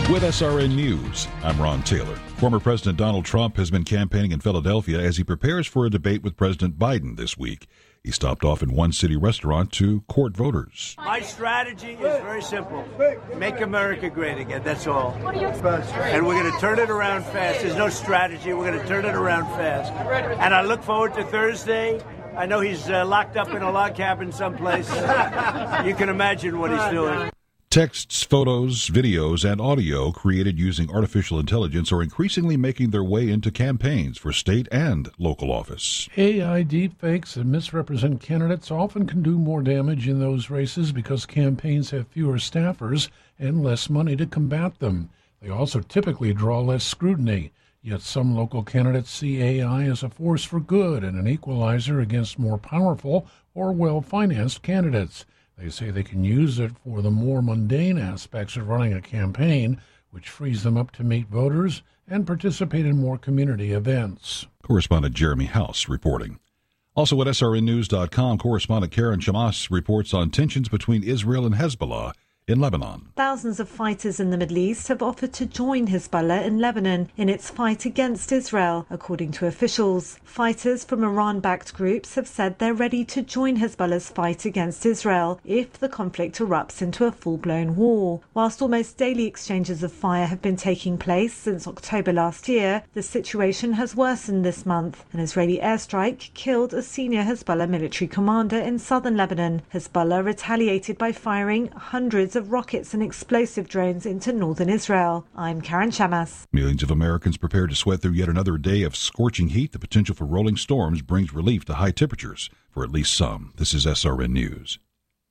With SRN News, I'm Ron Taylor. Former President Donald Trump has been campaigning in Philadelphia as he prepares for a debate with President Biden this week. He stopped off in one city restaurant to court voters. My strategy is very simple. Make America great again, that's all. And we're going to turn it around fast. There's no strategy. We're going to turn it around fast. And I look forward to Thursday. I know he's locked up in a log cabin someplace. You can imagine what he's doing. Texts, photos, videos, and audio created using artificial intelligence are increasingly making their way into campaigns for state and local office. AI deepfakes that misrepresent candidates often can do more damage in those races because campaigns have fewer staffers and less money to combat them. They also typically draw less scrutiny. Yet some local candidates see AI as a force for good and an equalizer against more powerful or well-financed candidates. They say they can use it for the more mundane aspects of running a campaign, which frees them up to meet voters and participate in more community events. Correspondent Jeremy House reporting. Also at SRNnews.com, correspondent Karen Shamas reports on tensions between Israel and Hezbollah in Lebanon. Thousands of fighters in the Middle East have offered to join Hezbollah in Lebanon in its fight against Israel, according to officials. Fighters from Iran-backed groups have said they're ready to join Hezbollah's fight against Israel if the conflict erupts into a full-blown war. Whilst almost daily exchanges of fire have been taking place since October last year, the situation has worsened this month. An Israeli airstrike killed a senior Hezbollah military commander in southern Lebanon. Hezbollah retaliated by firing hundreds of rockets and explosive drones into northern Israel. I'm Karen Shamas. Millions of Americans prepare to sweat through yet another day of scorching heat. The potential for rolling storms brings relief to high temperatures for at least some. This is SRN News.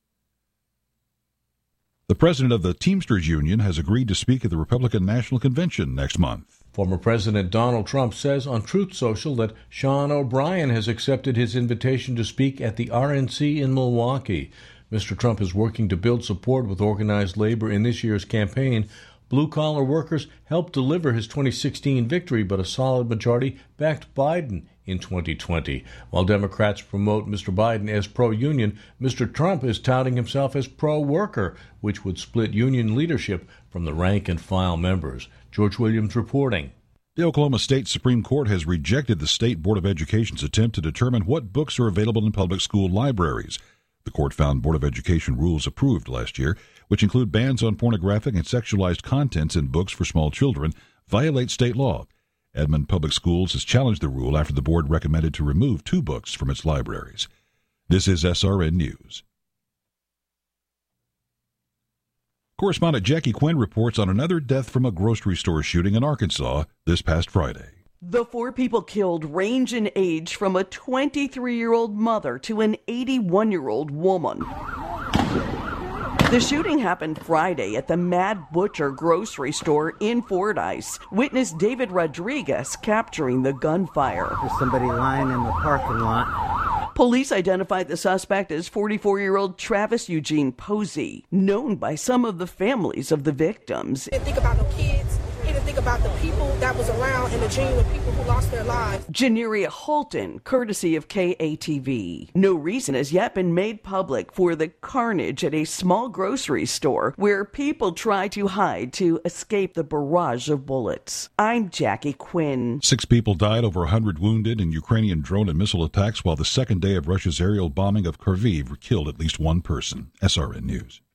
The president of the Teamsters Union has agreed to speak at the Republican National Convention next month. Former President Donald Trump says on Truth Social that Sean O'Brien has accepted his invitation to speak at the RNC in Milwaukee. Mr. Trump is working to build support with organized labor in this year's campaign. Blue-collar workers helped deliver his 2016 victory, but a solid majority backed Biden in 2020. While Democrats promote Mr. Biden as pro-union, Mr. Trump is touting himself as pro-worker, which would split union leadership from the rank-and-file members. George Williams reporting. The Oklahoma State Supreme Court has rejected the State Board of Education's attempt to determine what books are available in public school libraries. The court found Board of Education rules approved last year, which include bans on pornographic and sexualized contents in books for small children, violate state law. Edmond Public Schools has challenged the rule after the board recommended to remove 2 books from its libraries. This is SRN News. Correspondent Jackie Quinn reports on another death from a grocery store shooting in Arkansas this past Friday. The 4 people killed range in age from a 23-year-old mother to an 81-year-old woman. The shooting happened Friday at the Mad Butcher grocery store in Fordyce. Witness David Rodriguez capturing the gunfire. There's somebody lying in the parking lot. Police identified the suspect as 44-year-old Travis Eugene Posey, known by some of the families of the victims. Didn't think about no kids. He didn't think about the people that was around and the genuine people who lost their lives. Janeria Holton, courtesy of KATV. No reason has yet been made public for the carnage at a small grocery store where people try to hide to escape the barrage of bullets. I'm Jackie Quinn. 6 people died, over 100 wounded in Ukrainian drone and missile attacks, while the second day of Russia's aerial bombing of Kharkiv killed at least 1 person. SRN News.